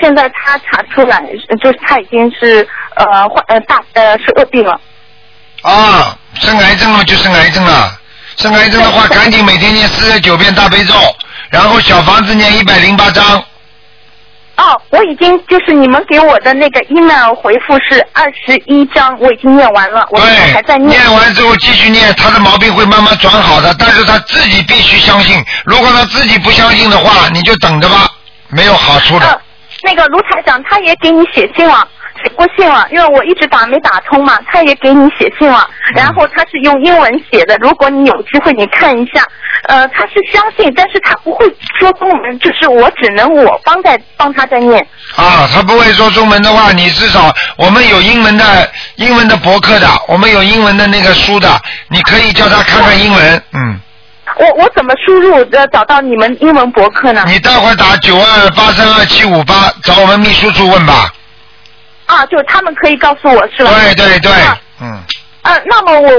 现在他查出来，就是他已经是是恶病了。 啊，生癌症了就生癌症了，生癌症的话赶紧每天念49遍大悲咒，然后小房子念108章。 哦，我已经就是你们给我的那个 email 回复是21章，我已经念完了，我还在念。 念完之后继续念，他的毛病会慢慢转好的，但是他自己必须相信，如果他自己不相信的话，你就等着吧，没有好处的。 那个卢台长他也给你写信了。写过信了，因为我一直没打通嘛，他也给你写信了，然后他是用英文写的，如果你有机会你看一下，他是相信，但是他不会说中文，就是我只能帮他在念。啊， 他不会说中文的话，你至少我们有英文的博客的，我们有英文的那个书的，你可以叫他看看英文， 我怎么输入找到你们英文博客呢？ 你待会打92832758找我们秘书处问吧。 啊，就他们可以告诉我是吧？ 对对对， 那么我